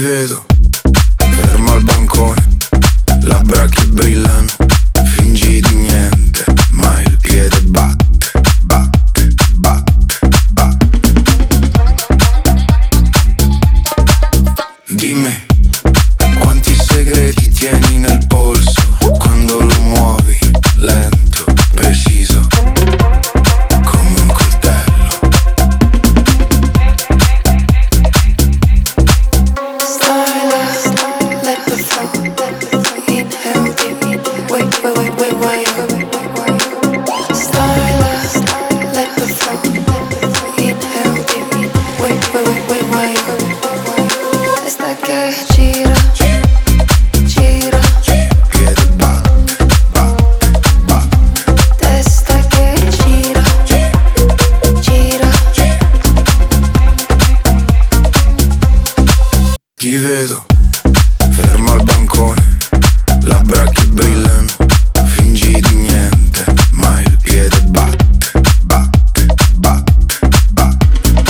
vedo, fermo al bancone, labbra che brillano, fingi di niente, ma il piede batte, batte, batte, batte. Dimmi, quanti segreti tieni nel polso, quando lo muovi, lento, preciso, come un coltello. Stardust, let the flow, inhale deep, wait, wait, wait, wait, wait. Stardust, let the flow, inhale deep, wait, wait, wait, wait, wait. Testa che gira, gira, Piede batte, batte, batte. testa che gira, gira. Ti vedo, fermo al bancone, labbra che brillano, fingi di niente, ma il piede batte, batte, batte, batte.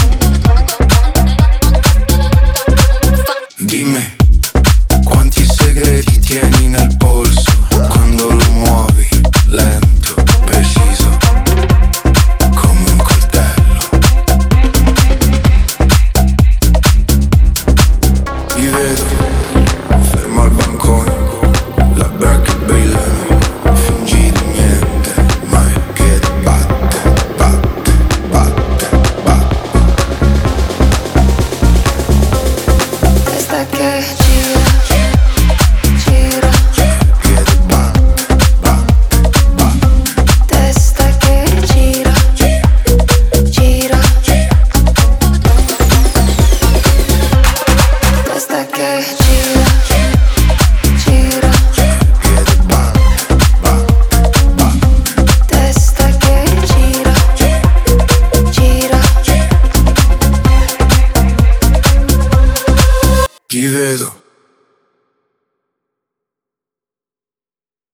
Dimmi, quanti segreti tieni nel polso, quando lo muovi, lento, preciso, come un coltello. Ti vedo, fermo al bancone, labbra che brillano, fingi di niente, ma il piede batte, batte, batte, batte. Testa che gira, gira, Piede batte, batte, batte. testa che gira, gira. Testa che gira, gira, Piede batte, batte, batte. testa che gira, gira. Ti vedo,